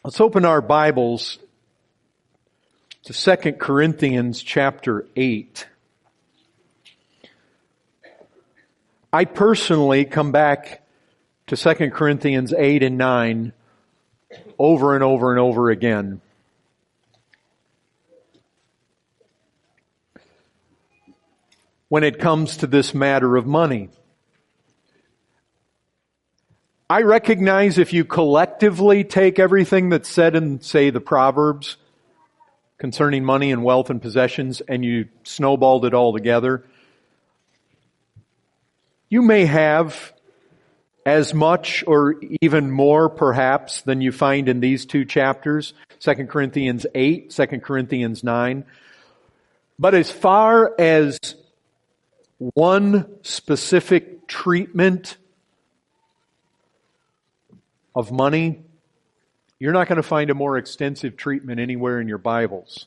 Let's open our Bibles to 2 Corinthians chapter 8. I personally come back to 2 Corinthians 8 and 9 over and over and over again. When it comes to this matter of money. I recognize if you collectively take everything that's said in, say, the Proverbs concerning money and wealth and possessions, and you snowballed it all together, you may have as much or even more, perhaps, than you find in these two chapters, 2 Corinthians 8, 2 Corinthians 9. But as far as one specific treatment of money, you're not going to find a more extensive treatment anywhere in your Bibles.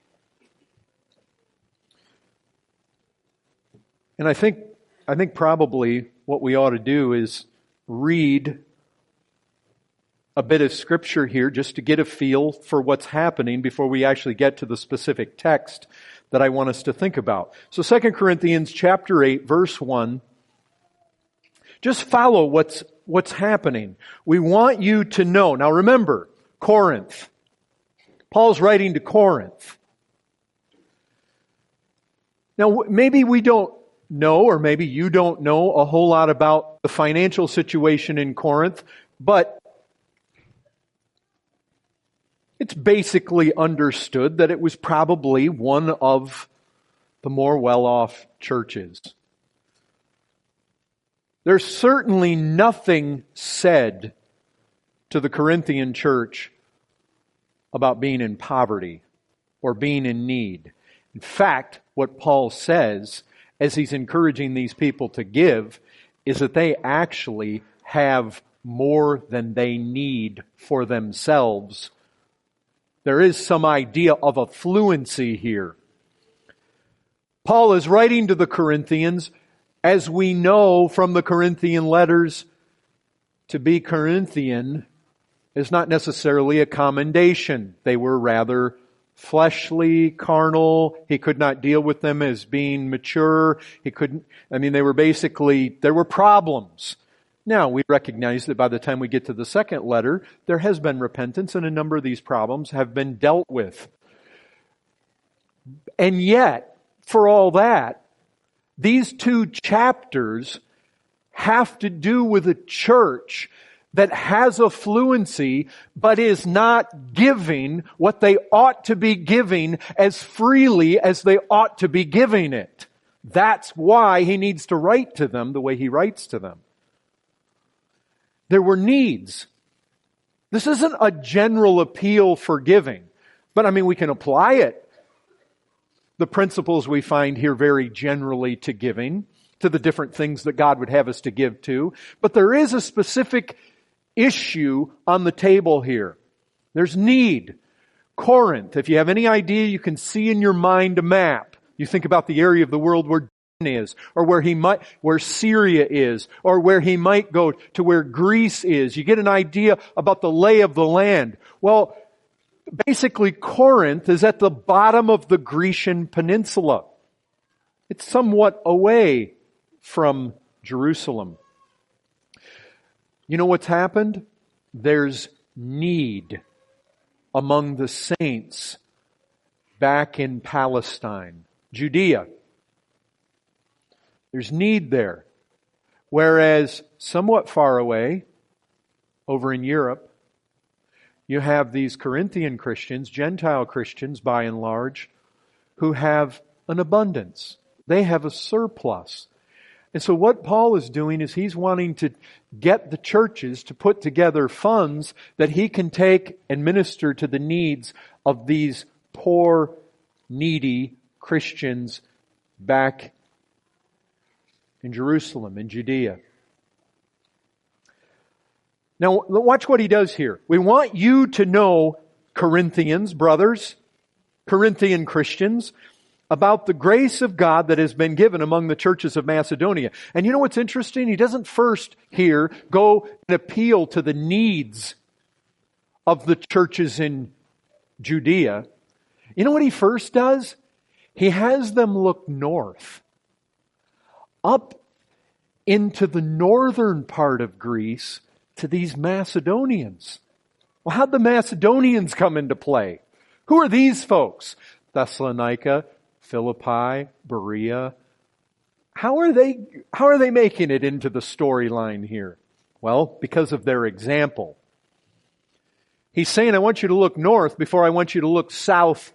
And I think probably what we ought to do is read a bit of Scripture here just to get a feel for what's happening before we actually get to the specific text that I want us to think about. So 2 Corinthians chapter 8, verse 1. Just follow what's happening. We want you to know. Now remember, Corinth. Paul's writing to Corinth. Now maybe we don't know, or maybe you don't know a whole lot about the financial situation in Corinth, but it's basically understood that it was probably one of the more well-off churches. There's certainly nothing said to the Corinthian church about being in poverty or being in need. In fact, what Paul says, as he's encouraging these people to give, is that they actually have more than they need for themselves. There is some idea of affluency here. Paul is writing to the Corinthians, as we know from the Corinthian letters, to be Corinthian is not necessarily a commendation. They were rather fleshly, carnal. He could not deal with them as being mature. There were problems. Now, we recognize that by the time we get to the second letter, there has been repentance and a number of these problems have been dealt with. And yet, for all that, these two chapters have to do with a church that has affluency but is not giving what they ought to be giving as freely as they ought to be giving it. That's why he needs to write to them the way he writes to them. There were needs. This isn't a general appeal for giving, but we can apply it. The principles we find here very generally to giving, to the different things that God would have us to give to. But there is a specific issue on the table here. There's need. Corinth, if you have any idea, you can see in your mind a map. You think about the area of the world where is, or where Syria is, or where he might go to where Greece is. You get an idea about the lay of the land. Well, basically Corinth is at the bottom of the Grecian peninsula. It's somewhat away from Jerusalem. You know what's happened? There's need among the saints back in Palestine, Judea. There's need there. Whereas somewhat far away, over in Europe, you have these Corinthian Christians, Gentile Christians by and large, who have an abundance. They have a surplus. And so what Paul is doing is he's wanting to get the churches to put together funds that he can take and minister to the needs of these poor, needy Christians back in Jerusalem, in Judea. Now, watch what he does here. We want you to know, Corinthians, brothers, Corinthian Christians, about the grace of God that has been given among the churches of Macedonia. And you know what's interesting? He doesn't first here go and appeal to the needs of the churches in Judea, you know what he first does? He has them look north, up into the northern part of Greece to these Macedonians. Well, how'd the Macedonians come into play? Who are these folks? Thessalonica, Philippi, Berea. How are they making it into the storyline here? Well, because of their example. He's saying, I want you to look north before I want you to look southeast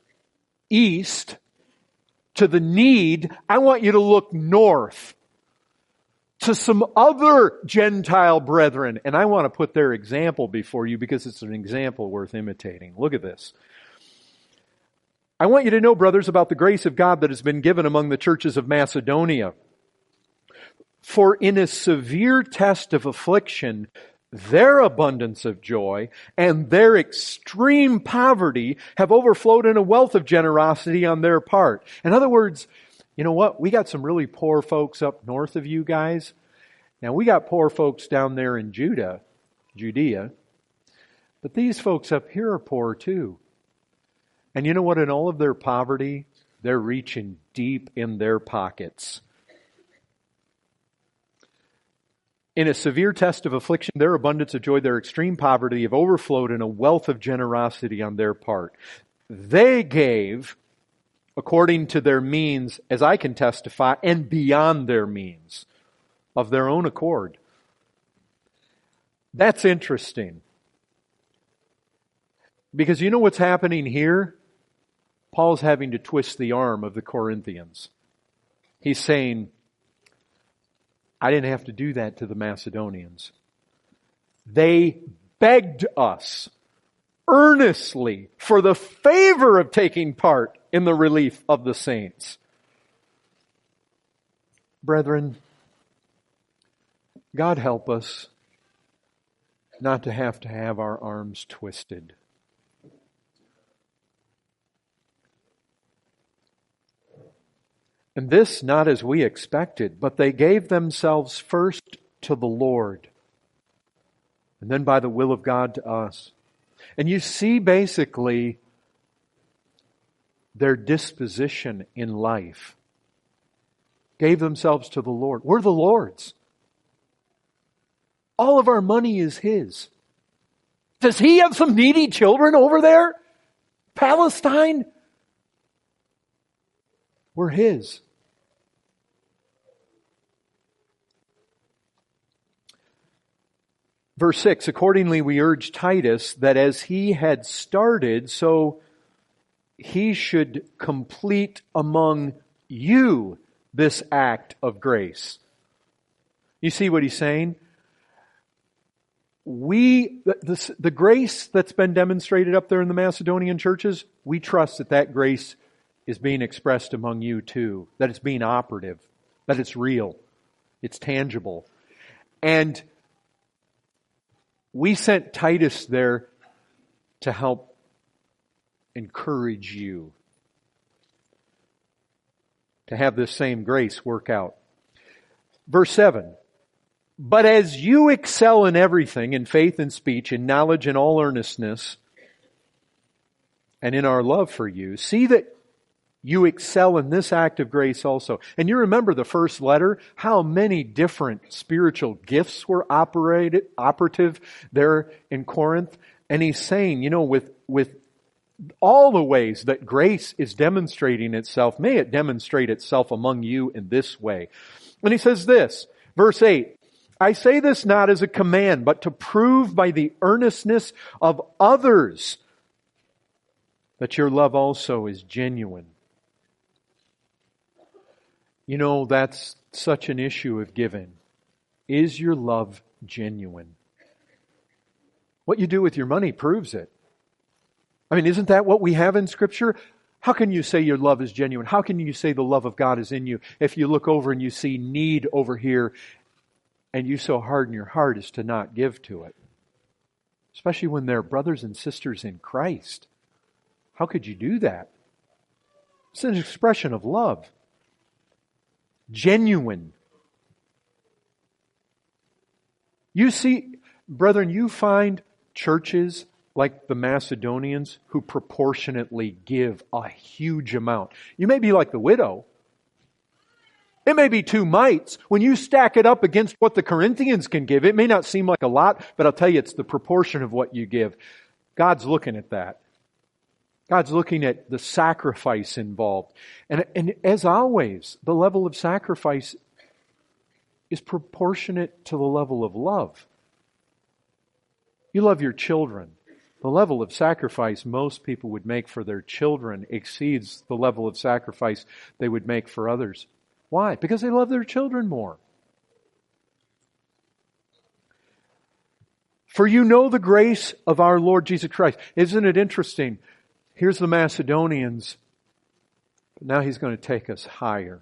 to the need. I want you to look north to some other Gentile brethren. And I want to put their example before you because it's an example worth imitating. Look at this. I want you to know, brothers, about the grace of God that has been given among the churches of Macedonia. For in a severe test of affliction, their abundance of joy and their extreme poverty have overflowed in a wealth of generosity on their part. In other words, you know what? We got some really poor folks up north of you guys. Now we got poor folks down there in Judea. But these folks up here are poor too. And you know what? In all of their poverty, they're reaching deep in their pockets. In a severe test of affliction, their abundance of joy, their extreme poverty have overflowed in a wealth of generosity on their part. They gave according to their means, as I can testify, and beyond their means, of their own accord. That's interesting. Because you know what's happening here? Paul's having to twist the arm of the Corinthians. He's saying, I didn't have to do that to the Macedonians. They begged us earnestly for the favor of taking part in the relief of the saints. Brethren, God help us not to have our arms twisted. And this not as we expected, but they gave themselves first to the Lord, and then by the will of God to us. And you see basically their disposition in life. Gave themselves to the Lord. We're the Lord's. All of our money is His. Does He have some needy children over there? Palestine? We're His. Verse 6, accordingly we urge Titus that as he had started, so he should complete among you this act of grace. You see what he's saying? The grace that's been demonstrated up there in the Macedonian churches, we trust that grace is being expressed among you too. That it's being operative. That it's real. It's tangible. And we sent Titus there to help encourage you to have this same grace work out. Verse 7, but as you excel in everything, in faith and speech, in knowledge and all earnestness, and in our love for you, see that you excel in this act of grace also. And you remember the first letter, how many different spiritual gifts were operative there in Corinth. And he's saying, you know, with all the ways that grace is demonstrating itself, may it demonstrate itself among you in this way. And he says this, verse 8, I say this not as a command, but to prove by the earnestness of others that your love also is genuine. You know, that's such an issue of giving. Is your love genuine? What you do with your money proves it. I mean, isn't that what we have in Scripture? How can you say your love is genuine? How can you say the love of God is in you if you look over and you see need over here and you so harden your heart as to not give to it? Especially when they're brothers and sisters in Christ. How could you do that? It's an expression of love. Genuine. You see, brethren, you find churches like the Macedonians who proportionately give a huge amount. You may be like the widow. It may be 2 mites. When you stack it up against what the Corinthians can give, it may not seem like a lot, but I'll tell you, it's the proportion of what you give. God's looking at that. God's looking at the sacrifice involved. And as always, the level of sacrifice is proportionate to the level of love. You love your children. The level of sacrifice most people would make for their children exceeds the level of sacrifice they would make for others. Why? Because they love their children more. For you know the grace of our Lord Jesus Christ. Isn't it interesting? Here's the Macedonians, but now he's going to take us higher.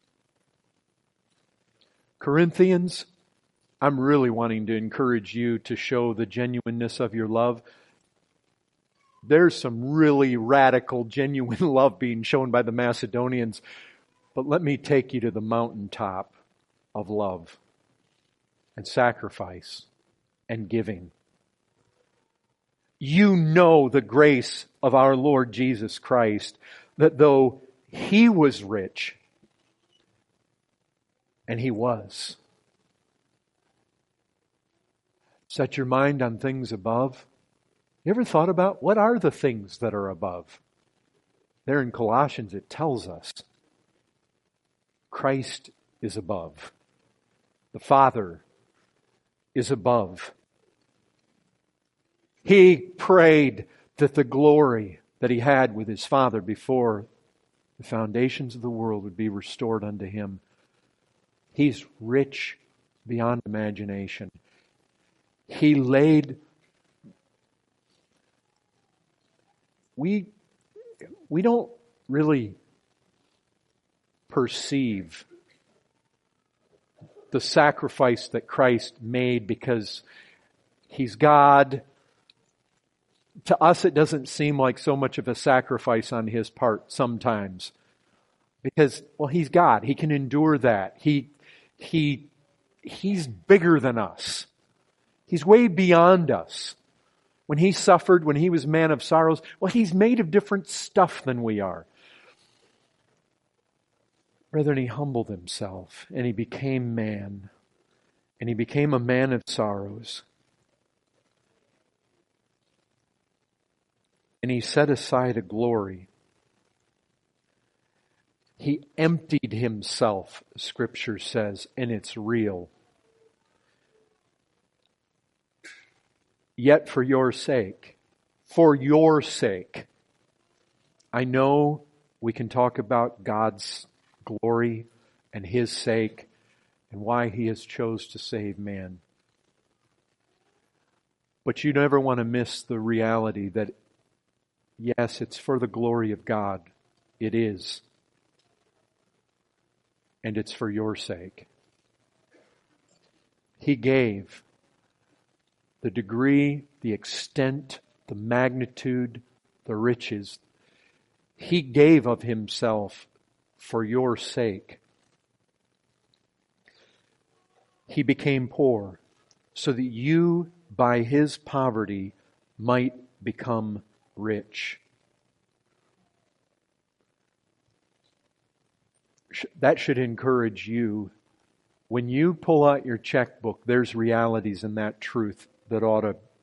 Corinthians, I'm really wanting to encourage you to show the genuineness of your love. There's some really radical, genuine love being shown by the Macedonians. But let me take you to the mountaintop of love and sacrifice and giving. You know the grace of our Lord Jesus Christ, that though He was rich, and He was, set your mind on things above. You ever thought about what are the things that are above? There in Colossians it tells us Christ is above. The Father is above. He prayed that the glory that He had with His Father before the foundations of the world would be restored unto Him. He's rich beyond imagination. He laid... We don't really perceive the sacrifice that Christ made because He's God. To us, it doesn't seem like so much of a sacrifice on His part sometimes. Because, well, He's God. He can endure that. He's bigger than us. He's way beyond us. When He suffered, when He was man of sorrows, well, He's made of different stuff than we are. Brethren, He humbled Himself and He became man. And He became a man of sorrows. And He set aside a glory. He emptied Himself, Scripture says, and it's real. Yet for your sake, I know we can talk about God's glory and His sake and why He has chose to save man. But you never want to miss the reality that, yes, it's for the glory of God. It is. And it's for your sake. He gave the degree, the extent, the magnitude, the riches. He gave of Himself for your sake. He became poor so that you, by His poverty, might become rich. That should encourage you. When you pull out your checkbook, there's realities in that truth that ought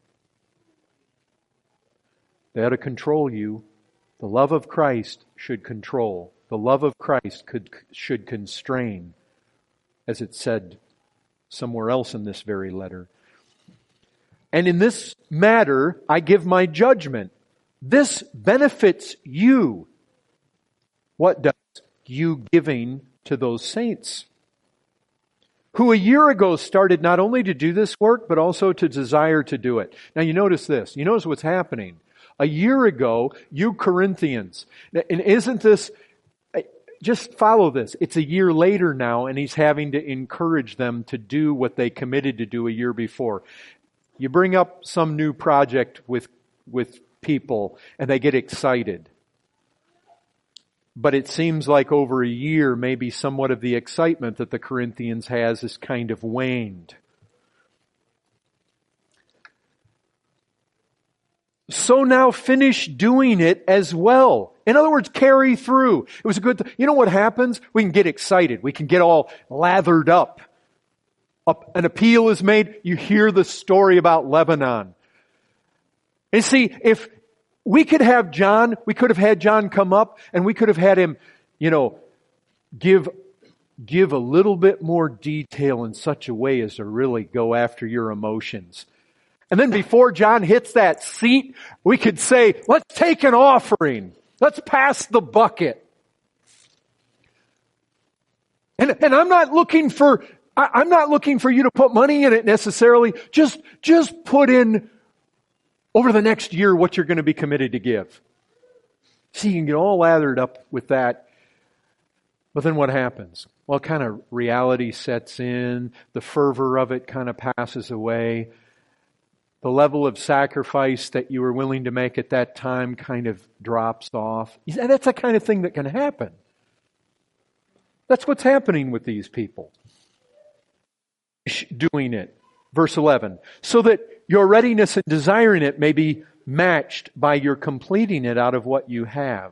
to control you. The love of Christ should control. The love of Christ should constrain, as it said somewhere else in this very letter. And in this matter, I give my judgment. This benefits you. What does? You giving to those saints who a year ago started not only to do this work, but also to desire to do it. Now you notice this. You notice what's happening. A year ago, you Corinthians, and isn't this, just follow this. It's a year later now, and he's having to encourage them to do what they committed to do a year before. You bring up some new project with people, and they get excited. But it seems like over a year, maybe somewhat of the excitement that the Corinthians has is kind of waned. so now finish doing it as well. In other words, carry through. It was a good you know what happens? We can get excited. We can get all lathered up. An appeal is made. You hear the story about Lebanon. And see, if we could have John, we could have had John come up and we could have had him, give a little bit more detail in such a way as to really go after your emotions. And then before John hits that seat, we could say, let's take an offering. Let's pass the bucket. And I'm not looking for you to put money in it necessarily. Just put in over the next year what you're going to be committed to give. See, you can get all lathered up with that. But then what happens? Well, kind of reality sets in. The fervor of it kind of passes away. The level of sacrifice that you were willing to make at that time kind of drops off. That's the kind of thing that can happen. That's what's happening with these people. Doing it. Verse 11. So that your readiness and desiring it may be matched by your completing it out of what you have.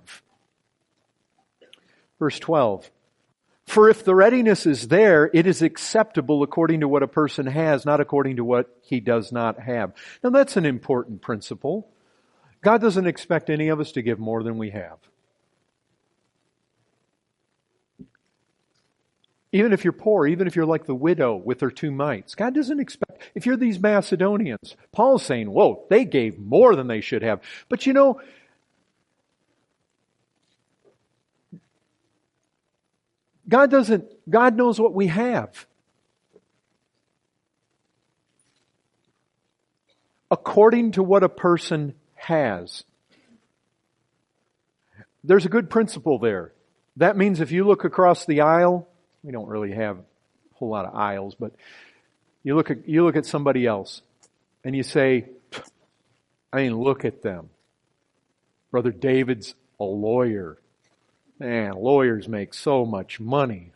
Verse 12. For if the readiness is there, it is acceptable according to what a person has, not according to what he does not have. Now that's an important principle. God doesn't expect any of us to give more than we have. Even if you're poor, even if you're like the widow with her 2 mites, God doesn't expect, if you're these Macedonians, Paul's saying, whoa, they gave more than they should have. But God knows what we have. According to what a person has. There's a good principle there. That means if you look across the aisle, we don't really have a whole lot of aisles, but you look at somebody else and you say, look at them. Brother David's a lawyer. Man, lawyers make so much money.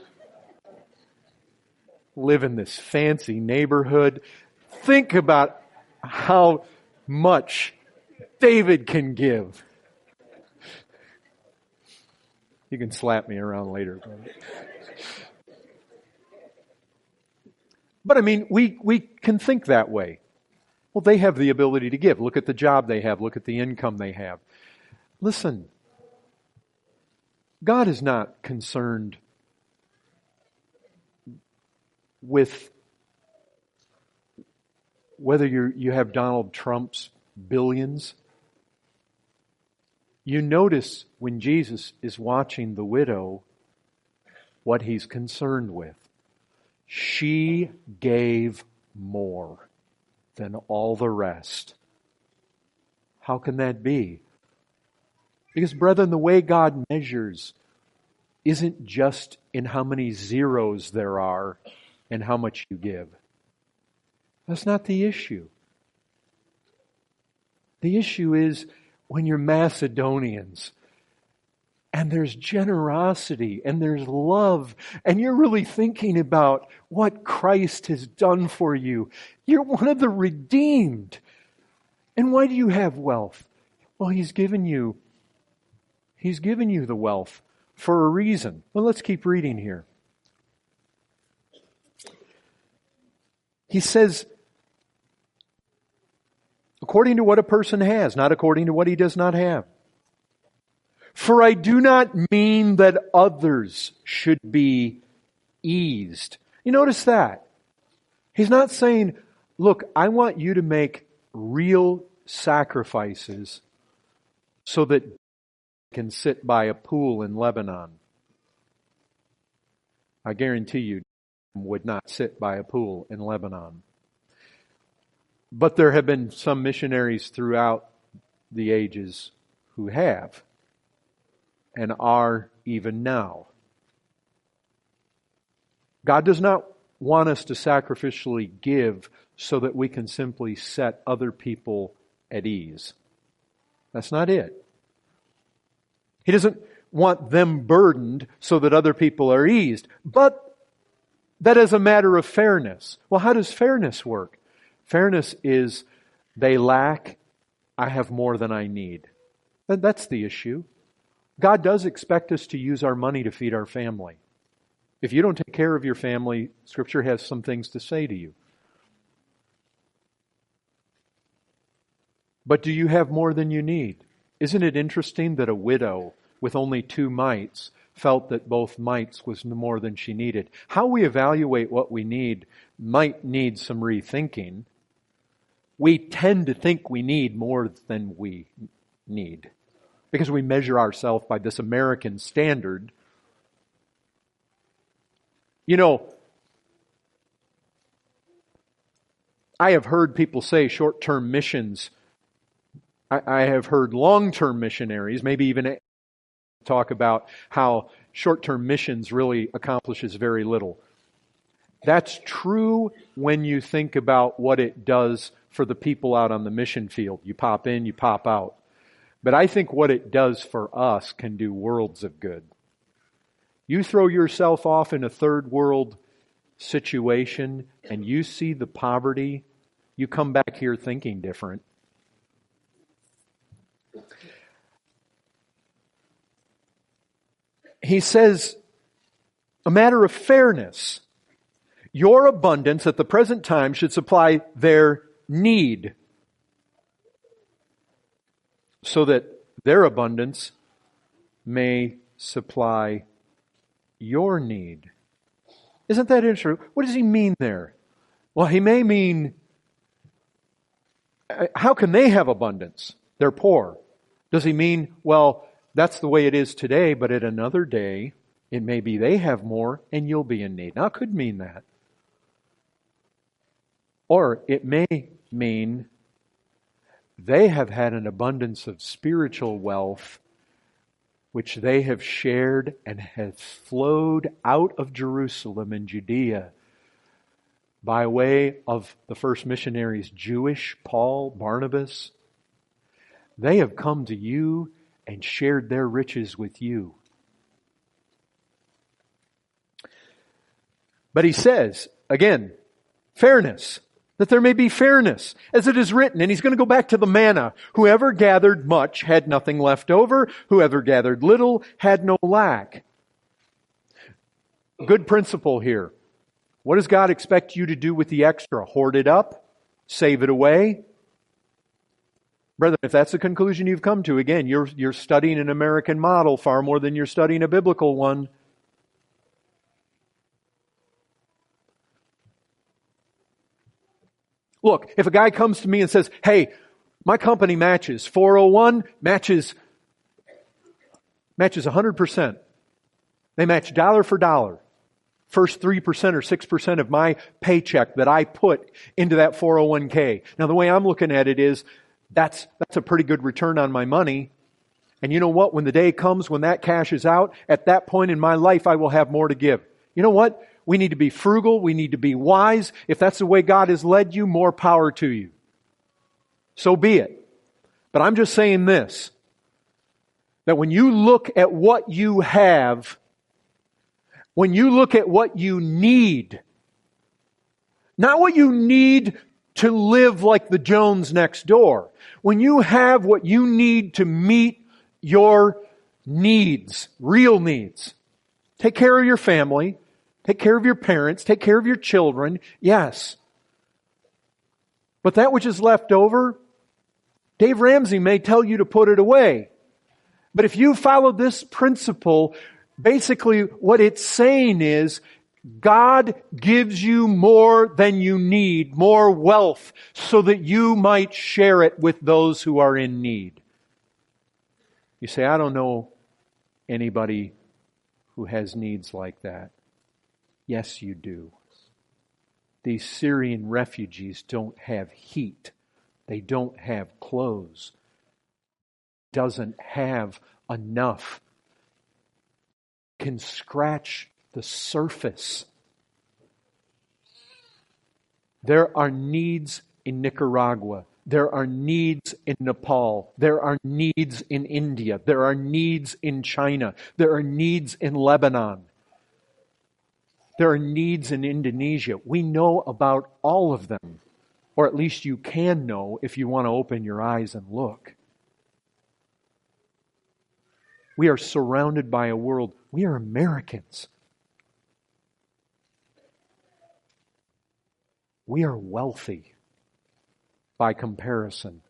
Live in this fancy neighborhood. Think about how much David can give. You can slap me around later. But we can think that way. Well, they have the ability to give. Look at the job they have. Look at the income they have. Listen. God is not concerned with whether you have Donald Trump's billions. You notice when Jesus is watching the widow, what he's concerned with. She gave more than all the rest. How can that be? Because, brethren, the way God measures isn't just in how many zeros there are and how much you give. That's not the issue. The issue is when you're Macedonians and there's generosity and there's love and you're really thinking about what Christ has done for you. You're one of the redeemed. And why do you have wealth? Well, He's given you the wealth for a reason. Well, let's keep reading here. He says, according to what a person has, not according to what he does not have. For I do not mean that others should be eased. You notice that? He's not saying, look, I want you to make real sacrifices so that you can sit by a pool in Lebanon. I guarantee you would not sit by a pool in Lebanon. But there have been some missionaries throughout the ages who have and are even now. God does not want us to sacrificially give so that we can simply set other people at ease. That's not it. He doesn't want them burdened so that other people are eased, but that is a matter of fairness. Well, how does fairness work? Fairness is they lack, I have more than I need. That's the issue. God does expect us to use our money to feed our family. If you don't take care of your family, Scripture has some things to say to you. But do you have more than you need? Isn't it interesting that a widow with only 2 mites felt that both mites was more than she needed? How we evaluate what we need might need some rethinking. We tend to think we need more than we need because we measure ourselves by this American standard. You know, I have heard people say short-term missions. I have heard long-term missionaries, maybe even talk about how short-term missions really accomplishes very little. That's true when you think about what it does for the people out on the mission field. You pop in, you pop out. But I think what it does for us can do worlds of good. You throw yourself off in a third world situation and you see the poverty, you come back here thinking different. He says, a matter of fairness. Your abundance at the present time should supply their need, so that their abundance may supply your need. Isn't that interesting? What does he mean there? Well, he may mean, how can they have abundance? They're poor. Does he mean, well, that's the way it is today, but at another day, it may be they have more and you'll be in need. Now, it could mean that. Or it may mean they have had an abundance of spiritual wealth which they have shared and has flowed out of Jerusalem and Judea by way of the first missionaries, Jewish, Paul, Barnabas. They have come to you and shared their riches with you. But he says, again, fairness. That there may be fairness, as it is written. And he's going to go back to the manna. Whoever gathered much had nothing left over. Whoever gathered little had no lack. Good principle here. What does God expect you to do with the extra? Hoard it up? Save it away? Brethren, if that's the conclusion you've come to, again, you're studying an American model far more than you're studying a biblical one. Look, if a guy comes to me and says, hey, my company matches 401, matches 100%. They match dollar for dollar. First 3% or 6% of my paycheck that I put into that 401k. Now, the way I'm looking at it is, that's a pretty good return on my money. And you know what? When the day comes when that cash is out, at that point in my life, I will have more to give. You know what? We need to be frugal. We need to be wise. If that's the way God has led you, more power to you. So be it. But I'm just saying this, that when you look at what you have, when you look at what you need, not what you need to live like the Jones next door, when you have what you need to meet your needs, real needs, take care of your family, take care of your parents, take care of your children, yes. But that which is left over, Dave Ramsey may tell you to put it away. But if you follow this principle, basically what it's saying is, God gives you more than you need, more wealth, so that you might share it with those who are in need. You say, I don't know anybody who has needs like that. Yes, you do. These Syrian refugees don't have heat. They don't have clothes. Doesn't have enough. Can scratch the surface. There are needs in Nicaragua. There are needs in Nepal. There are needs in India. There are needs in China. There are needs in Lebanon. There are needs in Indonesia. We know about all of them. Or at least you can know if you want to open your eyes and look. We are surrounded by a world. We are Americans. We are wealthy by comparison.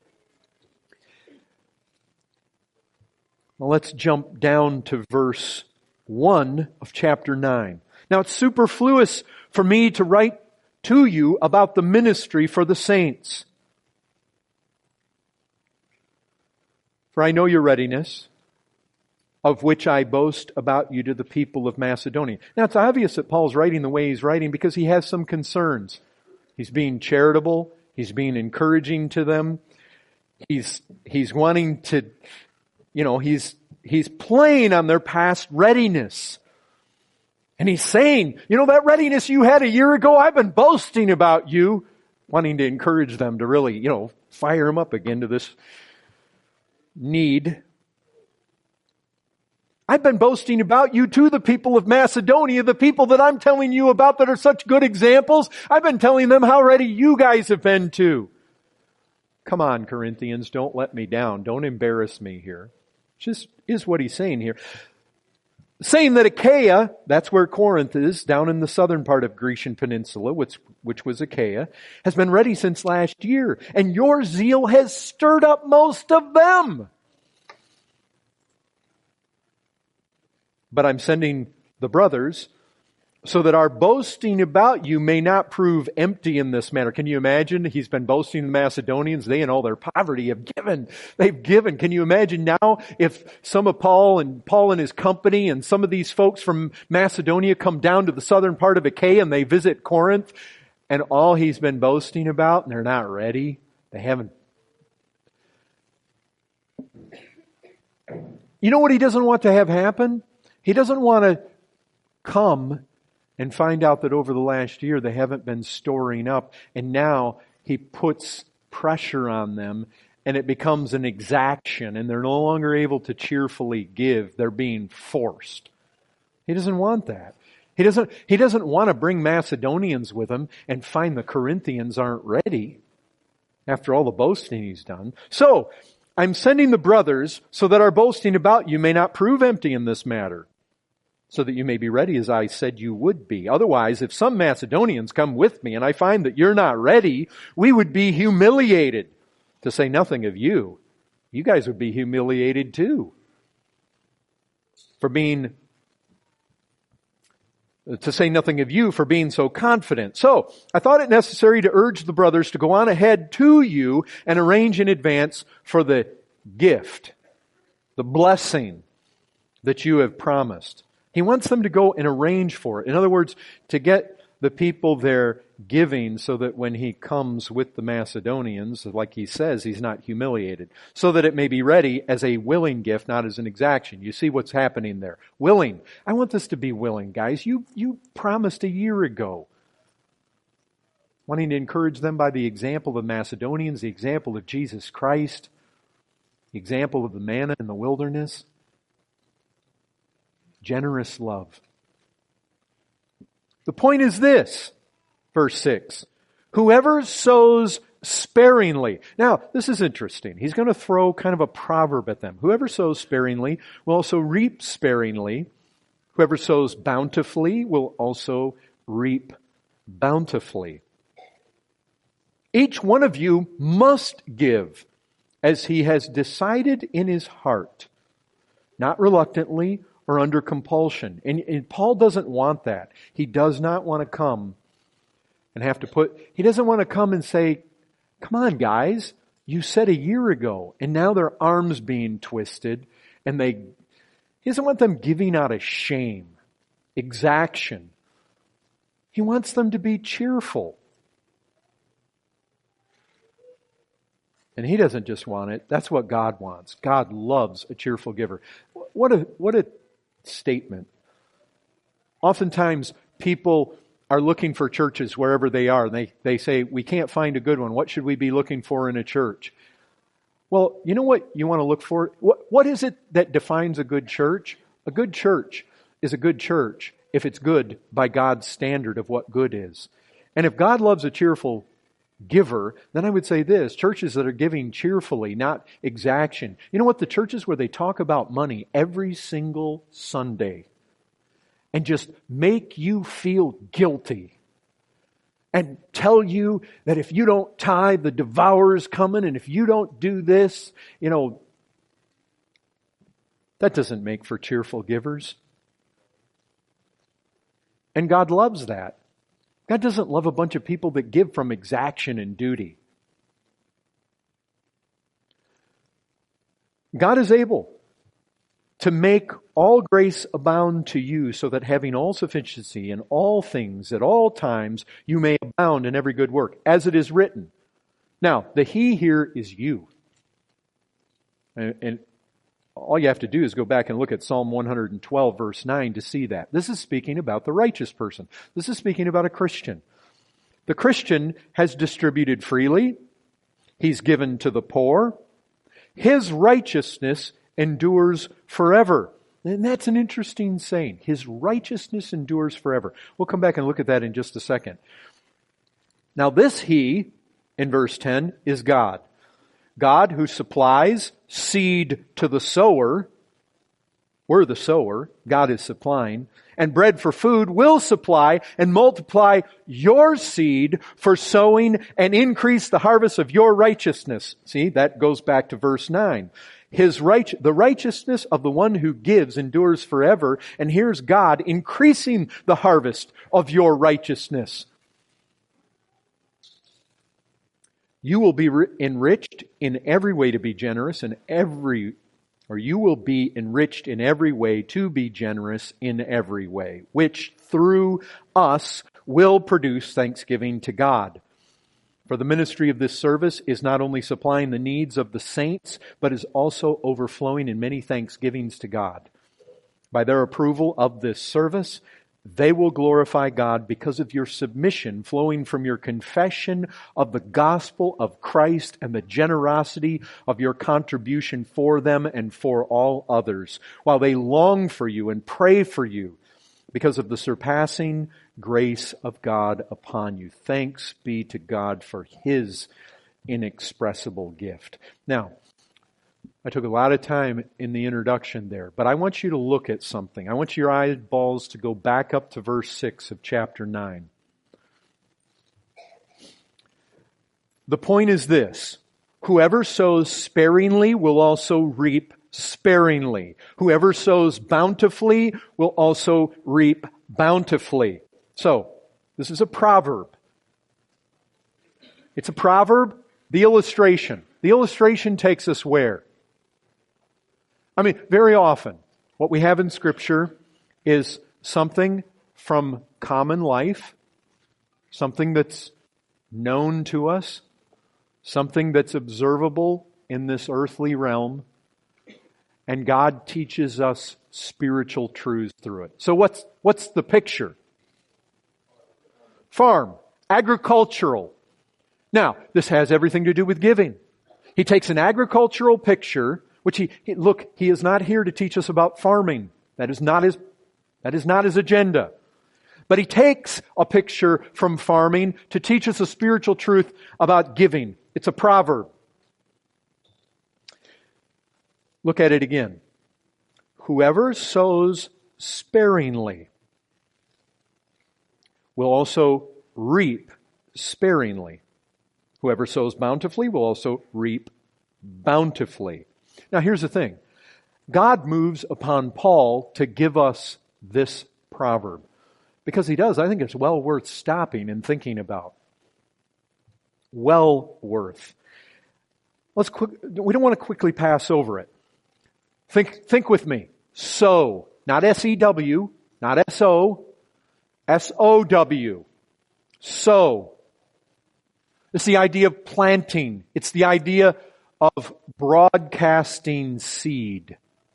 Well, let's jump down to verse 1 of chapter 9. Now, it's superfluous for me to write to you about the ministry for the saints. For I know your readiness, of which I boast about you to the people of Macedonia. Now, it's obvious that Paul's writing the way he's writing because he has some concerns. He's being charitable. He's being encouraging to them. He's wanting to, he's playing on their past readiness. And he's saying, that readiness you had a year ago, I've been boasting about you, wanting to encourage them to really, fire them up again to this need. I've been boasting about you to the people of Macedonia, the people that I'm telling you about that are such good examples. I've been telling them how ready you guys have been too. Come on, Corinthians, don't let me down. Don't embarrass me here. Just is what he's saying here. Saying that Achaia, that's where Corinth is, down in the southern part of Grecian Peninsula, which was Achaia, has been ready since last year. And your zeal has stirred up most of them. But I'm sending the brothers so that our boasting about you may not prove empty in this matter. Can you imagine? He's been boasting the Macedonians. They in all their poverty have given. They've given. Can you imagine now if some of Paul and his company and some of these folks from Macedonia come down to the southern part of Achaia and they visit Corinth and all he's been boasting about and they're not ready? They haven't. You know what he doesn't want to have happen? He doesn't want to come and find out that over the last year they haven't been storing up. And now he puts pressure on them and it becomes an exaction and they're no longer able to cheerfully give. They're being forced. He doesn't want that. He doesn't want to bring Macedonians with him and find the Corinthians aren't ready after all the boasting he's done. So, I'm sending the brothers so that our boasting about you may not prove empty in this matter, so that you may be ready as I said you would be. Otherwise, if some Macedonians come with me and I find that you're not ready, we would be humiliated, to say nothing of you. You guys would be humiliated too to say nothing of you for being so confident. So, I thought it necessary to urge the brothers to go on ahead to you and arrange in advance for the gift, the blessing that you have promised. He wants them to go and arrange for it. In other words, to get the people there giving so that when he comes with the Macedonians, like he says, he's not humiliated. So that it may be ready as a willing gift, not as an exaction. You see what's happening there. Willing. I want this to be willing, guys. You promised a year ago. Wanting to encourage them by the example of the Macedonians, the example of Jesus Christ, the example of the manna in the wilderness. Generous love. The point is this, verse 6. Whoever sows sparingly. Now, this is interesting. He's going to throw kind of a proverb at them. Whoever sows sparingly will also reap sparingly. Whoever sows bountifully will also reap bountifully. Each one of you must give as he has decided in his heart, not reluctantly or under compulsion. And Paul doesn't want that. He does not want to come and he doesn't want to come and say, come on guys, you said a year ago, and now their arms being twisted, and he doesn't want them giving out of shame, exaction. He wants them to be cheerful. And he doesn't just want it. That's what God wants. God loves a cheerful giver. What a statement. Oftentimes, people are looking for churches wherever they are. They say, we can't find a good one. What should we be looking for in a church? Well, you know what you want to look for? What is it that defines a good church? A good church is a good church if it's good by God's standard of what good is. And if God loves a cheerful giver, then I would say this: churches that are giving cheerfully, not exaction. You know what? The churches where they talk about money every single Sunday and just make you feel guilty and tell you that if you don't tithe, the devourer's coming, and if you don't do this, that doesn't make for cheerful givers. And God loves that. God doesn't love a bunch of people that give from exaction and duty. God is able to make all grace abound to you, so that having all sufficiency in all things at all times, you may abound in every good work, as it is written. Now, the he here is you. And all you have to do is go back and look at Psalm 112, verse 9 to see that. This is speaking about the righteous person. This is speaking about a Christian. The Christian has distributed freely. He's given to the poor. His righteousness endures forever. And that's an interesting saying. His righteousness endures forever. We'll come back and look at that in just a second. Now this he, in verse 10, is God. God who supplies seed to the sower. We're the sower. God is supplying. And bread for food will supply and multiply your seed for sowing and increase the harvest of your righteousness. See, that goes back to verse 9. The righteousness of the one who gives endures forever. And here's God increasing the harvest of your righteousness. You will be enriched in every way to be generous, you will be enriched in every way to be generous in every way, which through us will produce thanksgiving to God. For the ministry of this service is not only supplying the needs of the saints, but is also overflowing in many thanksgivings to God. By their approval of this service, they will glorify God because of your submission flowing from your confession of the gospel of Christ and the generosity of your contribution for them and for all others, while they long for you and pray for you because of the surpassing grace of God upon you. Thanks be to God for His inexpressible gift. Now, I took a lot of time in the introduction there, but I want you to look at something. I want your eyeballs to go back up to verse 6 of chapter 9. The point is this: whoever sows sparingly will also reap sparingly. Whoever sows bountifully will also reap bountifully. So, this is a proverb. It's a proverb. The illustration takes us where? Very often, what we have in Scripture is something from common life, something that's known to us, something that's observable in this earthly realm, and God teaches us spiritual truths through it. So what's the picture? Farm, agricultural. Now, this has everything to do with giving. He takes an agricultural picture, which he is not here to teach us about farming. That is not his agenda. But he takes a picture from farming to teach us a spiritual truth about giving. It's a proverb. Look at it again. Whoever sows sparingly will also reap sparingly. Whoever sows bountifully will also reap bountifully. Now here's the thing. God moves upon Paul to give us this proverb. Because he does, I think it's well worth stopping and thinking about. Well worth. We don't want to quickly pass over it. Think with me. Sow. Not S-E-W, not S-O, S-O-W. Sow. It's the idea of planting. It's the idea of broadcasting seed.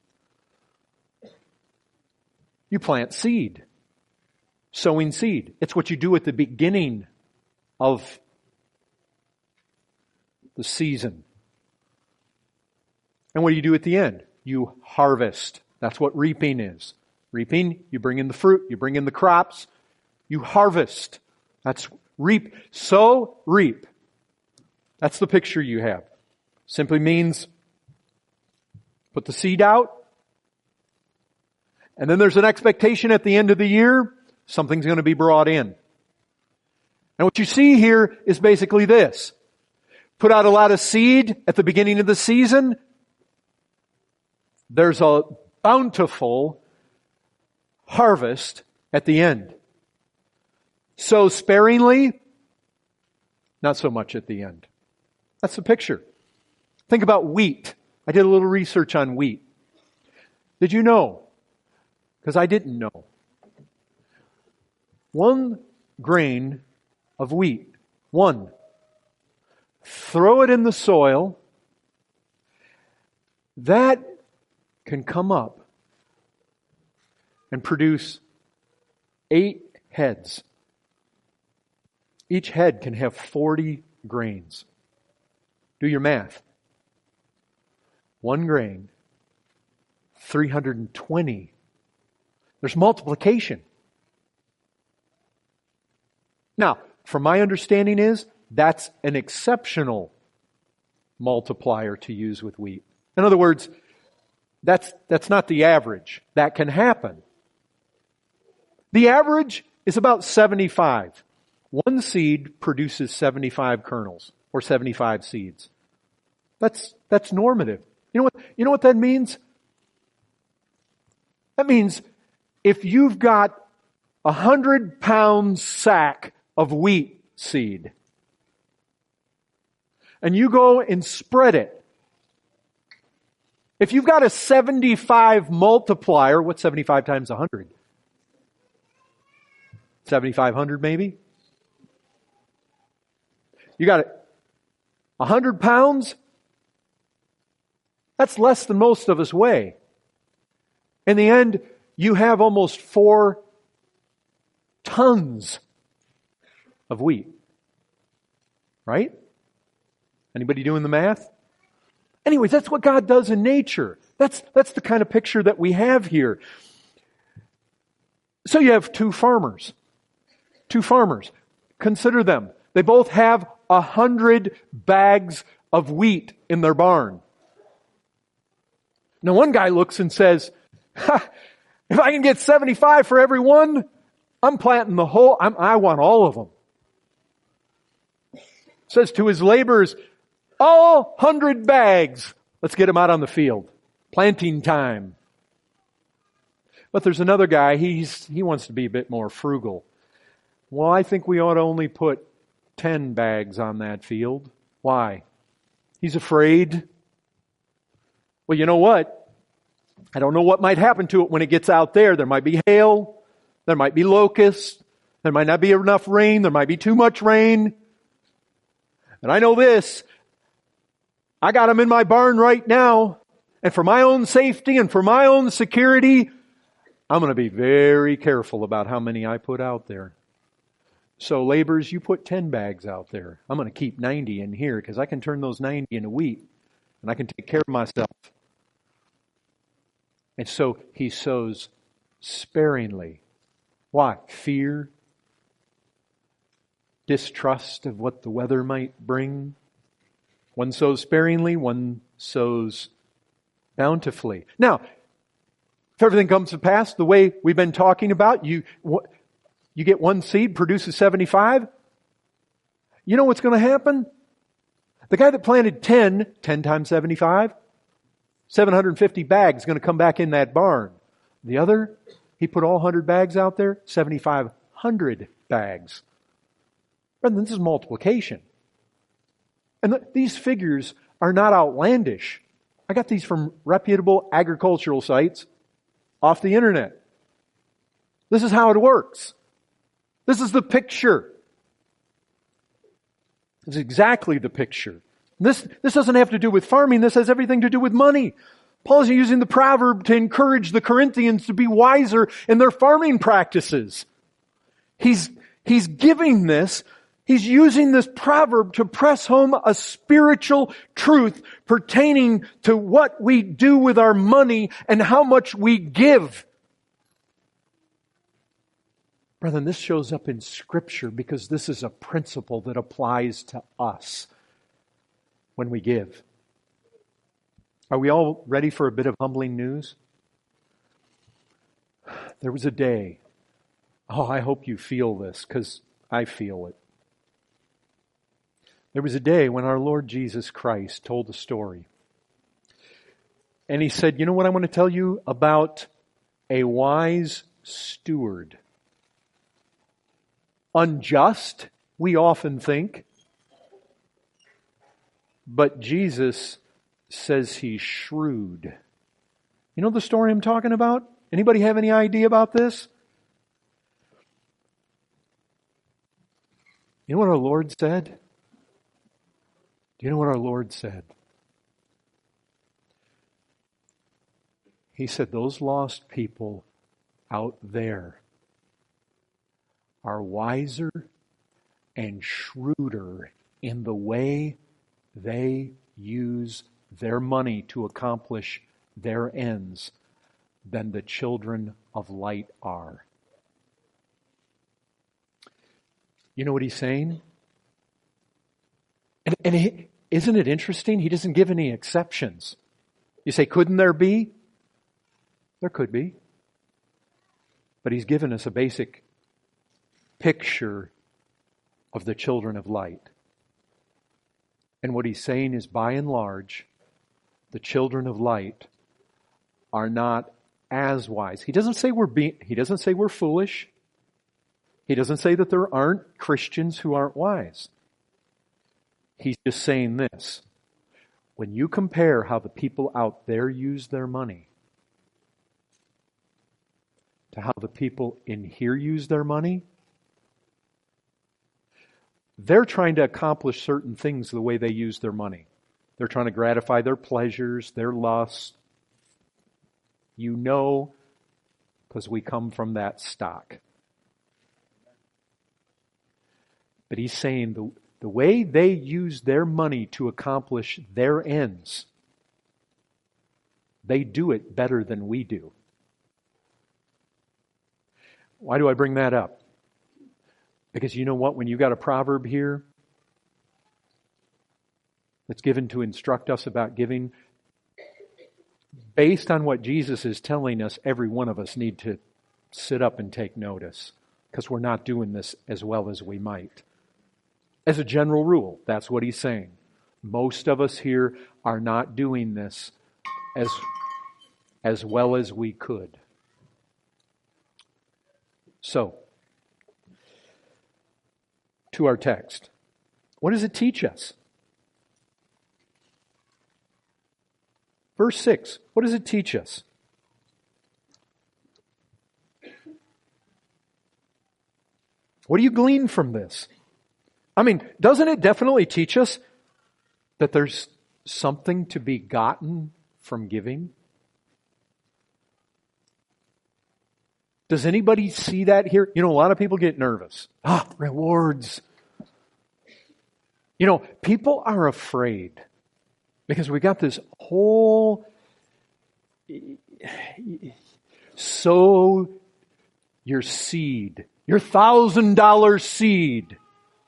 You plant seed. Sowing seed. It's what you do at the beginning of the season. And what do you do at the end? You harvest. That's what reaping is. Reaping, you bring in the fruit, you bring in the crops, you harvest. That's reap. Sow, reap. That's the picture you have. Simply means put the seed out, and then there's an expectation at the end of the year, something's going to be brought in. And what you see here is basically this. Put out a lot of seed at the beginning of the season. There's a bountiful harvest at the end. Sow sparingly, not so much at the end. That's the picture. Think about wheat. I did a little research on wheat. Did you know? Because I didn't know. 1 grain of wheat. 1. Throw it in the soil. That can come up and produce 8 heads. Each head can have 40 grains. Do your math. 1 grain, 320. There's multiplication. Now, from my understanding is, that's an exceptional multiplier to use with wheat. In other words, that's not the average. That can happen. The average is about 75. 1 seed produces 75 kernels or 75 seeds. That's normative. You know what that means? That means if you've got 100-pound sack of wheat seed and you go and spread it, if you've got a 75 multiplier, what's 75 times 100? 7,500 maybe? You got 100 pounds? That's less than most of us weigh. In the end, you have almost 4 tons of wheat. Right? Anybody doing the math? Anyways, that's what God does in nature. That's the kind of picture that we have here. So you have 2 farmers. 2 farmers. Consider them. They both have 100 bags of wheat in their barn. Now one guy looks and says, if I can get 75 for every one, I'm planting the whole, I want all of them. Says to his laborers, all 100 bags. Let's get them out on the field. Planting time. But there's another guy, he wants to be a bit more frugal. Well, I think we ought to only put 10 bags on that field. Why? He's afraid. Well, you know what? I don't know what might happen to it when it gets out there. There might be hail. There might be locusts. There might not be enough rain. There might be too much rain. And I know this. I got them in my barn right now. And for my own safety and for my own security, I'm going to be very careful about how many I put out there. So laborers, you put 10 bags out there. I'm going to keep 90 in here because I can turn those 90 into wheat. And I can take care of myself. And so he sows sparingly. Why? Fear. Distrust of what the weather might bring. One sows sparingly, one sows bountifully. Now, if everything comes to pass the way we've been talking about, you get 1 seed, produces 75. You know what's going to happen? The guy that planted 10 times 75, 750 bags going to come back in that barn. The other, he put all 100 bags out there, 7,500 bags. Brethren, this is multiplication. And these figures are not outlandish. I got these from reputable agricultural sites off the internet. This is how it works. This is the picture. It's exactly the picture. This doesn't have to do with farming. This has everything to do with money. Paul's using the proverb to encourage the Corinthians to be wiser in their farming practices. He's giving this. He's using this proverb to press home a spiritual truth pertaining to what we do with our money and how much we give. Brethren, this shows up in Scripture because this is a principle that applies to us. when we give. Are we all ready for a bit of humbling news? There was a day. Oh, I hope you feel this, because I feel it. There was a day when our Lord Jesus Christ told a story. And He said, you know what I want to tell you about a wise steward? Unjust, we often think. But Jesus says he's shrewd. You know the story I'm talking about? Anybody have any idea about this? You know what our Lord said? Do you know what our Lord said? He said, those lost people out there are wiser and shrewder in the way they use their money to accomplish their ends than the children of light are. You know what He's saying? And isn't it interesting? He doesn't give any exceptions. You say, couldn't there be? There could be. But He's given us a basic picture of the children of light. And what He's saying is, by and large, the children of light are not as wise. He doesn't say we're foolish. He doesn't say that there aren't Christians who aren't wise. He's just saying this. When you compare how the people out there use their money to how the people in here use their money, they're trying to accomplish certain things the way they use their money. They're trying to gratify their pleasures, their lusts. You know, because we come from that stock. But He's saying the way they use their money to accomplish their ends, they do it better than we do. Why do I bring that up? Because you know what? When you got a proverb here that's given to instruct us about giving, based on what Jesus is telling us, every one of us need to sit up and take notice, because we're not doing this as well as we might. As a general rule, that's what He's saying. Most of us here are not doing this as well as we could. So, to our text. What does it teach us? Verse 6, what does it teach us? What do you glean from this? I mean, doesn't it definitely teach us that there's something to be gotten from giving? Does anybody see that here? You know, a lot of people get nervous. Rewards. You know, people are afraid because we got this whole sow your seed, your $1,000 seed.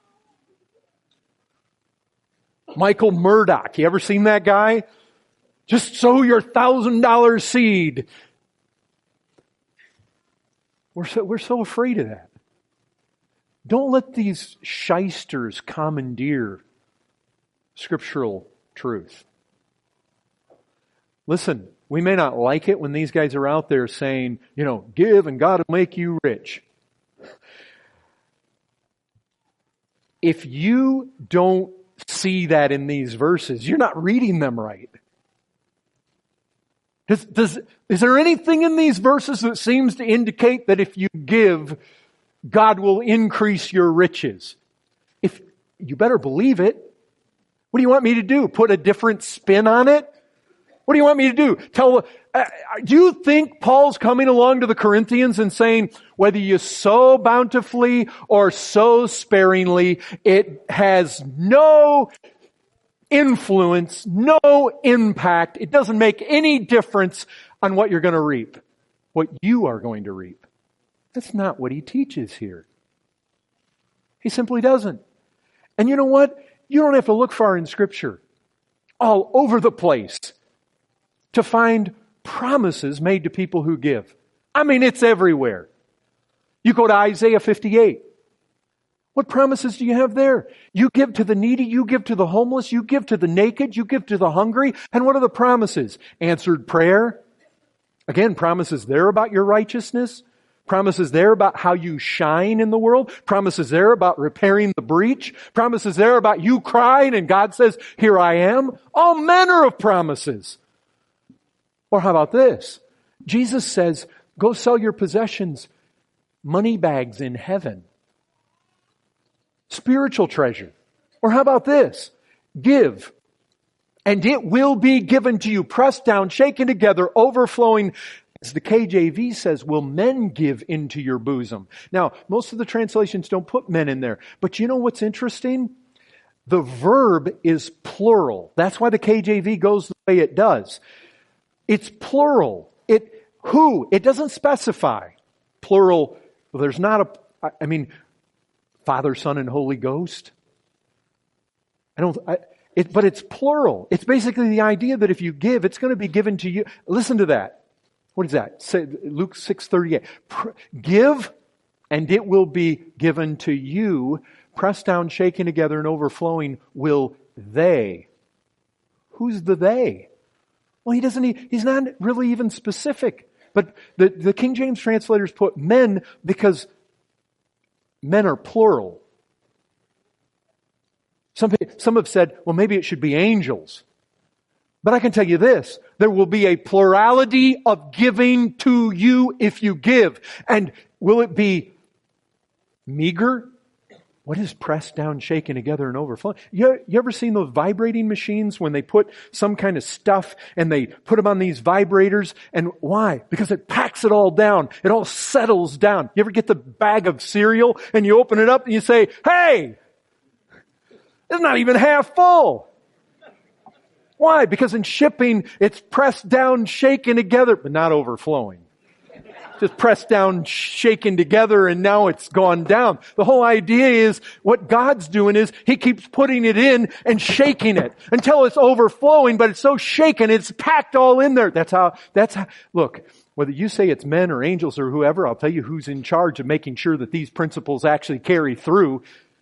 Michael Murdoch, you ever seen that guy? Just sow your $1,000 seed. We're so afraid of that. Don't let these shysters commandeer scriptural truth. Listen, we may not like it when these guys are out there saying, you know, give and God will make you rich. If you don't see that in these verses, you're not reading them right. Is there anything in these verses that seems to indicate that if you give, God will increase your riches? If you better believe it. What do you want me to do? Put a different spin on it? What do you want me to do? Do you think Paul's coming along to the Corinthians and saying, whether you sow bountifully or sow sparingly, it has no influence, no impact. It doesn't make any difference on what you're going to reap, what you are going to reap. That's not what he teaches here. He simply doesn't. And you know what? You don't have to look far in Scripture. all over the place to find promises made to people who give. I mean, it's everywhere. You go to Isaiah 58. What promises do you have there? You give to the needy, you give to the homeless, you give to the naked, you give to the hungry. And what are the promises? Answered prayer. Again, promises there about your righteousness. Promises there about how you shine in the world. Promises there about repairing the breach. Promises there about you crying and God says, here I am. All manner of promises. Or how about this? Jesus says, go sell your possessions, money bags in heaven. Spiritual treasure. Or how about this? Give, and it will be given to you, pressed down, shaken together, overflowing. As the KJV says, will men give into your bosom? Now, most of the translations don't put men in there. But you know what's interesting? The verb is plural. That's why the KJV goes the way it does. It's plural. Who? It doesn't specify. Plural. Well, there's not Father, Son, and Holy Ghost. But it's plural. It's basically the idea that if you give, it's going to be given to you. Listen to that. What is that? Luke 6:38. Give, and it will be given to you. Pressed down, shaken together, and overflowing will they. Who's the they? Well, he's not really even specific. But the King James translators put men because men are plural. Some have said, well, maybe it should be angels. But I can tell you this, there will be a plurality of giving to you if you give. And will it be meager? What is pressed down, shaken together, and overflowing? You ever seen those vibrating machines when they put some kind of stuff and they put them on these vibrators? And why? Because it packs it all down. It all settles down. You ever get the bag of cereal and you open it up and you say, hey, it's not even half full. Why? Because in shipping, it's pressed down, shaken together, but not overflowing. Just pressed down, shaken together, and now it's gone down. The whole idea is what God's doing is He keeps putting it in and shaking it until it's overflowing, but it's so shaken, it's packed all in there. That's how, look, whether you say it's men or angels or whoever, I'll tell you who's in charge of making sure that these principles actually carry through.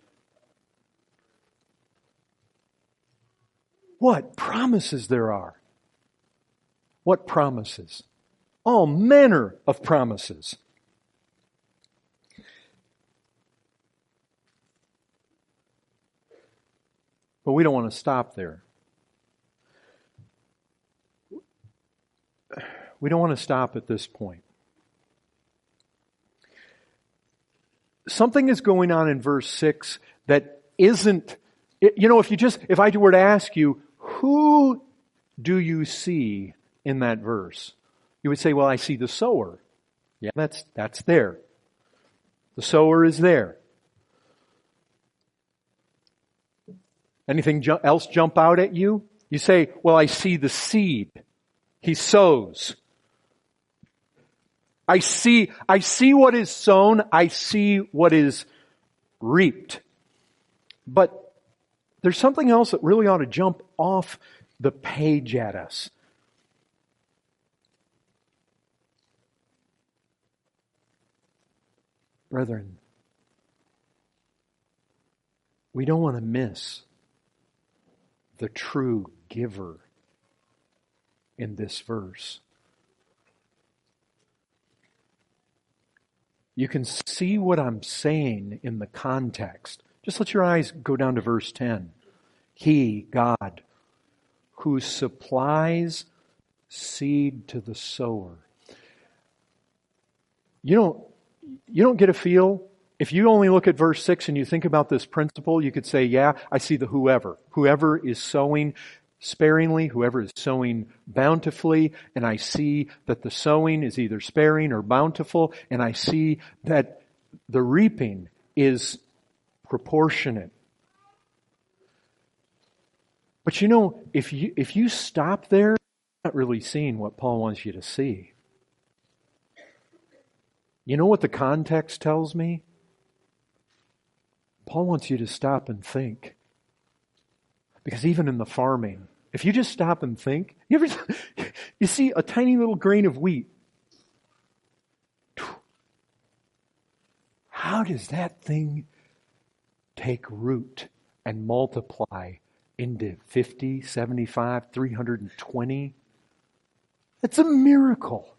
What promises there are. What promises? All manner of promises. But we don't want to stop there. We don't want to stop at this point. Something is going on in verse 6 that isn't, if I were to ask you, who do you see in that verse? You would say, well, I see the sower. Yeah, that's there. The sower is there. Anything else jump out at you? You say, well, I see the seed. He sows. I see what is sown. I see what is reaped. But there's something else that really ought to jump off the page at us. Brethren, we don't want to miss the true giver in this verse. You can see what I'm saying in the context. Just let your eyes go down to verse 10. He, God, who supplies seed to the sower. You don't get a feel. If you only look at verse 6 and you think about this principle, you could say, yeah, I see the whoever. Whoever is sowing sparingly, whoever is sowing bountifully, and I see that the sowing is either sparing or bountiful, and I see that the reaping is proportionate. But if you stop there, you're not really seeing what Paul wants you to see. You know what the context tells me? Paul wants you to stop and think. Because even in the farming, If you just stop and think, you see a tiny little grain of wheat. How does that thing take root and multiply into 50, 75, 320? It's a miracle.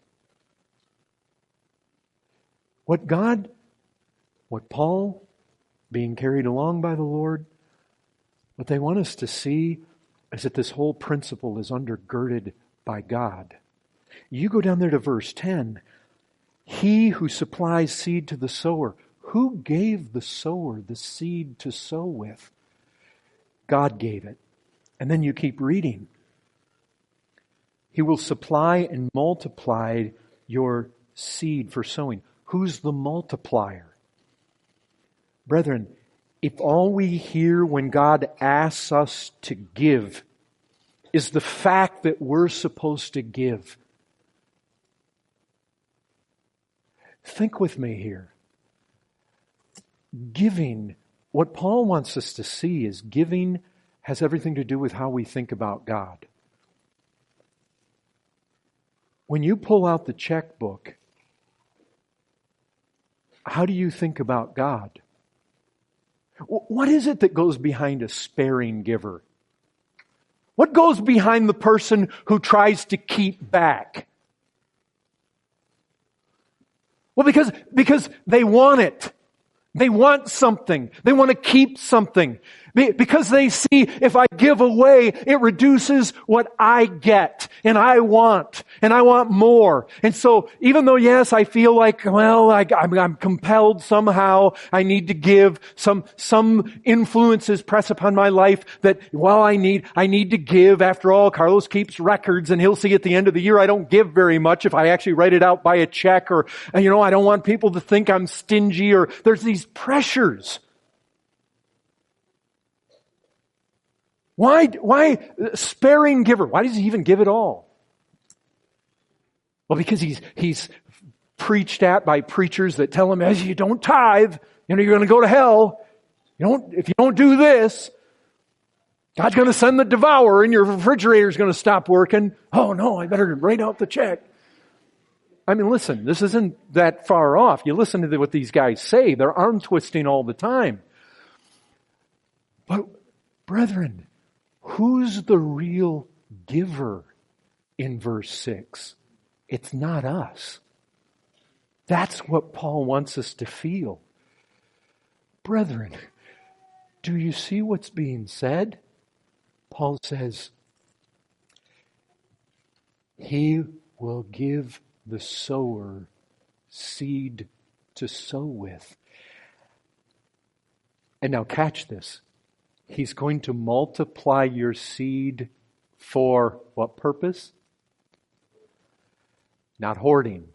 What Paul, being carried along by the Lord, what they want us to see is that this whole principle is undergirded by God. You go down there to verse 10. He who supplies seed to the sower. Who gave the sower the seed to sow with? God gave it. And then you keep reading. He will supply and multiply your seed for sowing. Who's the multiplier? Brethren, if all we hear when God asks us to give is the fact that we're supposed to give, think with me here. Giving, what Paul wants us to see is giving has everything to do with how we think about God. When you pull out the checkbook, how do you think about God? What is it that goes behind a sparing giver? What goes behind the person who tries to keep back? Well, because they want it. They want something. They want to keep something. Because they see if I give away, it reduces what I get and I want more. And so even though, yes, I feel like, well, I'm compelled somehow, I need to give, some influences press upon my life that, well, I need to give. After all, Carlos keeps records and he'll see at the end of the year I don't give very much if I actually write it out by a check, or, I don't want people to think I'm stingy, or there's these pressures. Why sparing giver? Why does he even give it all? Well, because he's preached at by preachers that tell him, as you don't tithe, you're going to go to hell. If you don't do this, God's going to send the devourer and your refrigerator's going to stop working. Oh no, I better write out the check. I mean, listen, this isn't that far off. You listen to what these guys say. They're arm twisting all the time. But brethren, who's the real giver in verse 6? It's not us. That's what Paul wants us to feel. Brethren, do you see what's being said? Paul says, He will give the sower seed to sow with. And now catch this. He's going to multiply your seed for what purpose? Not hoarding.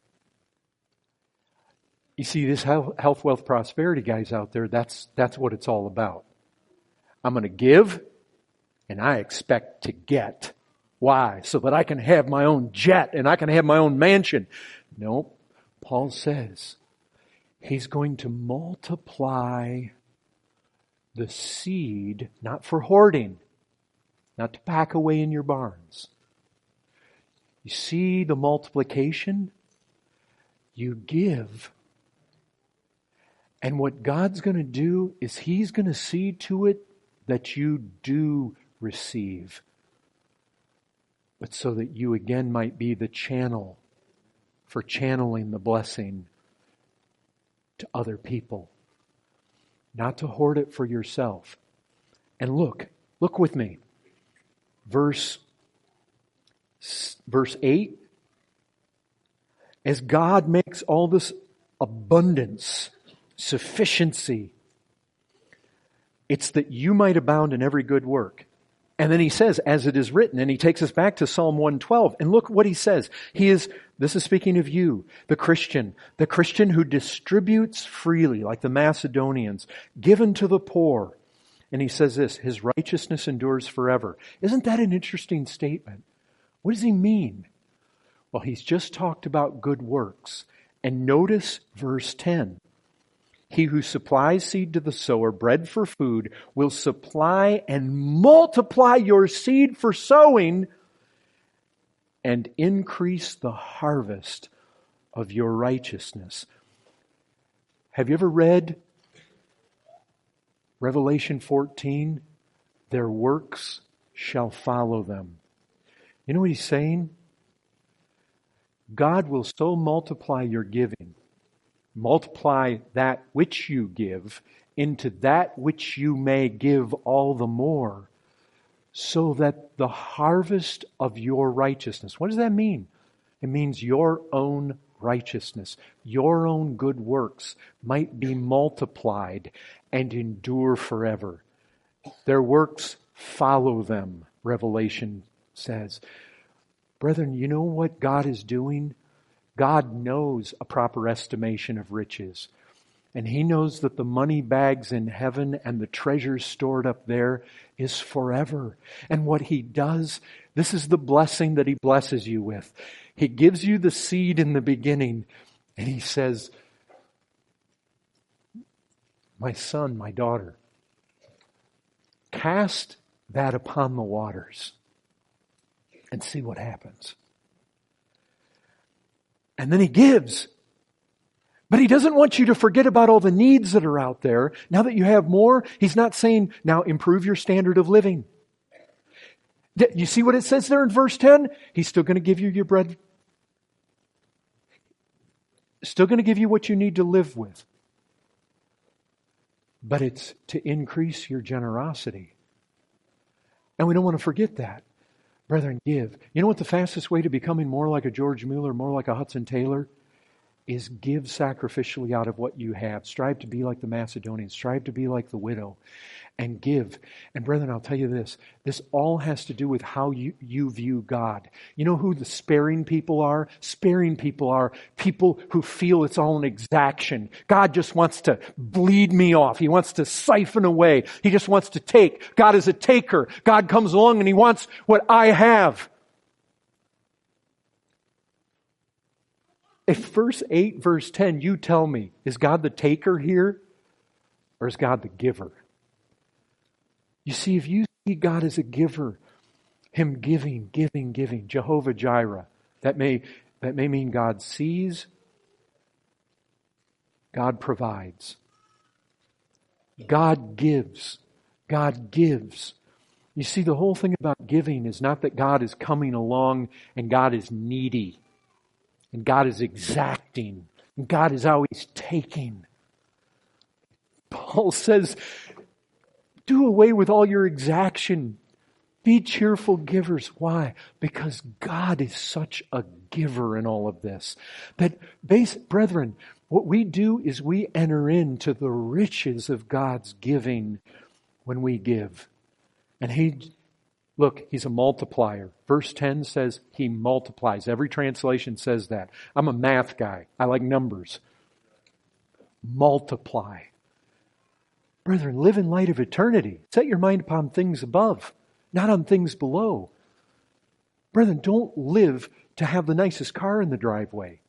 You see, this health, wealth, prosperity guys out there, that's what it's all about. I'm going to give, and I expect to get. Why? So that I can have my own jet and I can have my own mansion. No, Paul says he's going to multiply the seed, not for hoarding, not to pack away in your barns. You see the multiplication? You give. And what God's going to do is He's going to see to it that you do receive. But so that you again might be the channel for channeling the blessing to other people. Not to hoard it for yourself. And look with me. Verse 8. As God makes all this abundance, sufficiency, it's that you might abound in every good work. And then he says, as it is written, and he takes us back to Psalm 112. And look what he says. This is speaking of you, the Christian who distributes freely, like the Macedonians, given to the poor. And he says this, his righteousness endures forever. Isn't that an interesting statement? What does he mean? Well, he's just talked about good works. And notice verse 10. He who supplies seed to the sower, bread for food, will supply and multiply your seed for sowing and increase the harvest of your righteousness. Have you ever read Revelation 14? Their works shall follow them. You know what he's saying? God will so multiply your giving, multiply that which you give into that which you may give all the more, so that the harvest of your righteousness, what does that mean? It means your own righteousness, your own good works might be multiplied and endure forever. Their works follow them, Revelation says. Brethren, you know what God is doing? God knows a proper estimation of riches. And He knows that the money bags in heaven and the treasures stored up there is forever. And what He does, this is the blessing that He blesses you with. He gives you the seed in the beginning, and He says, my son, my daughter, cast that upon the waters and see what happens. And then He gives. But He doesn't want you to forget about all the needs that are out there. Now that you have more, He's not saying, now improve your standard of living. You see what it says there in verse 10? He's still going to give you your bread. Still going to give you what you need to live with. But it's to increase your generosity. And we don't want to forget that. Brethren, give. You know what the fastest way to becoming more like a George Mueller, more like a Hudson Taylor, is give sacrificially out of what you have. Strive to be like the Macedonians. Strive to be like the widow. And give. And brethren, I'll tell you this. This all has to do with how you view God. You know who the sparing people are? Sparing people are people who feel it's all an exaction. God just wants to bleed me off. He wants to siphon away. He just wants to take. God is a taker. God comes along and He wants what I have. If verse 8, verse 10, you tell me, is God the taker here? Or is God the giver? You see, if you see God as a giver, Him giving, Jehovah Jireh, that may mean God sees, God provides. God gives. You see, the whole thing about giving is not that God is coming along and God is needy and God is exacting and God is always taking. Paul says, do away with all your exaction. Be cheerful givers. Why? Because God is such a giver in all of this. That, brethren, what we do is we enter into the riches of God's giving when we give. And He's a multiplier. Verse 10 says He multiplies. Every translation says that. I'm a math guy. I like numbers. Multiply. Brethren, live in light of eternity. Set your mind upon things above, not on things below. Brethren, don't live to have the nicest car in the driveway.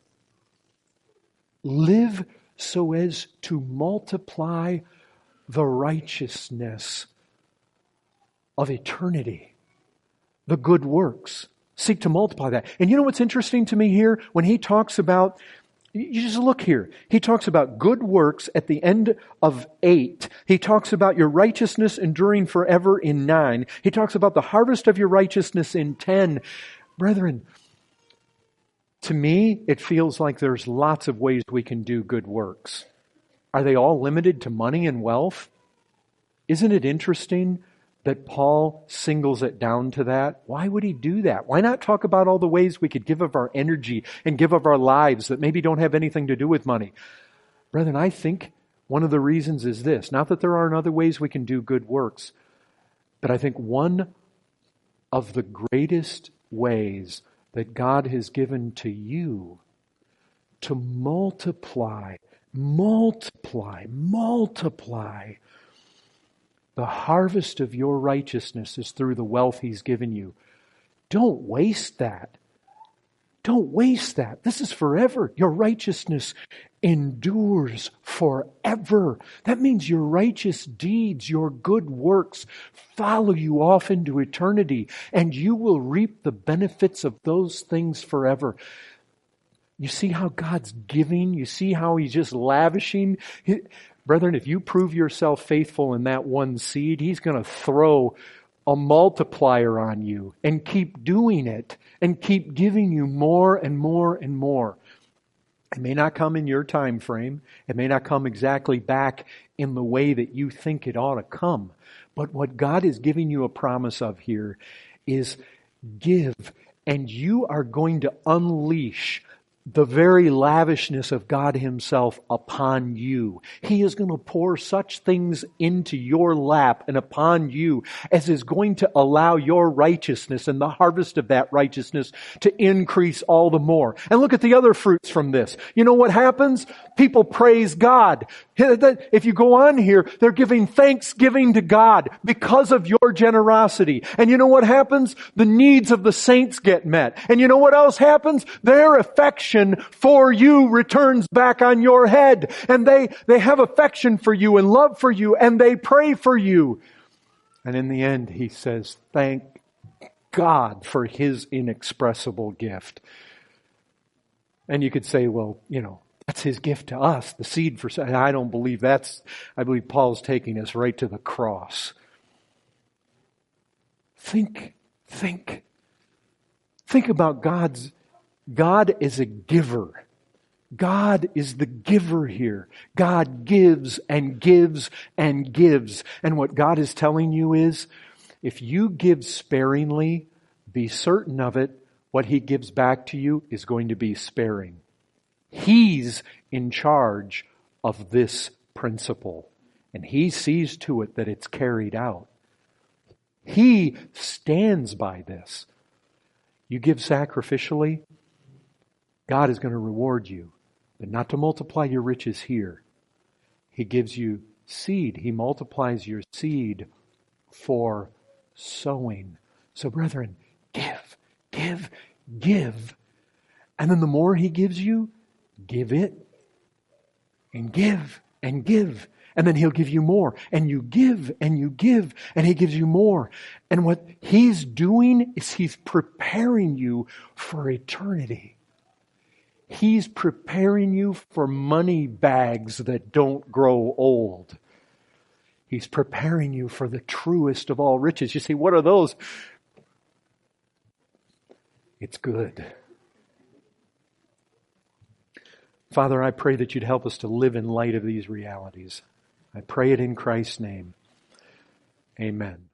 Live so as to multiply the righteousness of eternity, the good works. Seek to multiply that. And you know what's interesting to me here? When he talks about, you just look here. He talks about good works at the end of 8. He talks about your righteousness enduring forever in 9. He talks about the harvest of your righteousness in 10. Brethren, to me, it feels like there's lots of ways we can do good works. Are they all limited to money and wealth? Isn't it interesting that Paul singles it down to that? Why would he do that? Why not talk about all the ways we could give of our energy and give of our lives that maybe don't have anything to do with money? Brethren, I think one of the reasons is this. Not that there aren't other ways we can do good works, but I think one of the greatest ways that God has given to you to multiply the harvest of your righteousness is through the wealth He's given you. Don't waste that. Don't waste that. This is forever. Your righteousness endures forever. That means your righteous deeds, your good works follow you off into eternity, and you will reap the benefits of those things forever. You see how God's giving? You see how He's just lavishing? Brethren, if you prove yourself faithful in that one seed, He's going to throw a multiplier on you and keep doing it and keep giving you more and more and more. It may not come in your time frame. It may not come exactly back in the way that you think it ought to come. But what God is giving you a promise of here is give, and you are going to unleash the very lavishness of God Himself upon you. He is going to pour such things into your lap and upon you as is going to allow your righteousness and the harvest of that righteousness to increase all the more. And look at the other fruits from this. You know what happens? People praise God. If you go on here, they're giving thanksgiving to God because of your generosity. And you know what happens? The needs of the saints get met. And you know what else happens? Their affection for you returns back on your head. And they have affection for you and love for you, and they pray for you. And in the end, he says, thank God for His inexpressible gift. And you could say, well, that's His gift to us, the seed for... I don't believe that's... I believe Paul's taking us right to the cross. Think about God is a giver. God is the giver here. God gives and gives and gives. And what God is telling you is, if you give sparingly, be certain of it, what He gives back to you is going to be sparing. He's in charge of this principle, and He sees to it that it's carried out. He stands by this. You give sacrificially, God is going to reward you, but not to multiply your riches here. He gives you seed. He multiplies your seed for sowing. So brethren, give. And then the more He gives you, give it. And give and give. And then He'll give you more. And you give and you give. And He gives you more. And what He's doing is He's preparing you for eternity. He's preparing you for money bags that don't grow old. He's preparing you for the truest of all riches. You say, what are those? It's good. Father, I pray that You'd help us to live in light of these realities. I pray it in Christ's name. Amen.